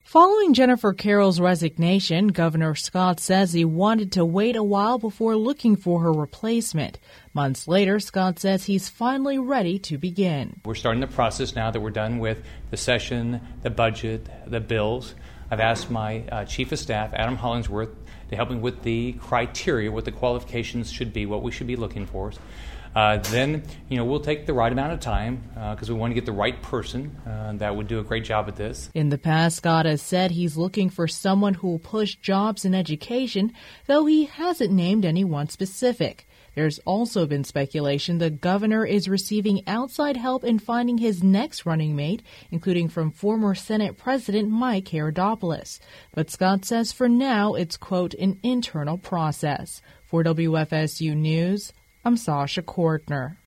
Following Jennifer Carroll's resignation, Governor Scott says he wanted to wait a while before looking for her replacement. Months later, Scott says he's finally ready to begin. We're starting the process now that we're done with the session, the budget, the bills. I've asked my Chief of Staff, Adam Hollingsworth, to help me with the criteria, what the qualifications should be, what we should be looking for. Then, we'll take the right amount of time because we want to get the right person that would do a great job at this. In the past, Scott has said he's looking for someone who will push jobs in education, though he hasn't named anyone specific. There's also been speculation the governor is receiving outside help in finding his next running mate, including from former Senate President Mike Herodopoulos. But Scott says for now it's, quote, an internal process. For WFSU News, I'm Sasha Kortner.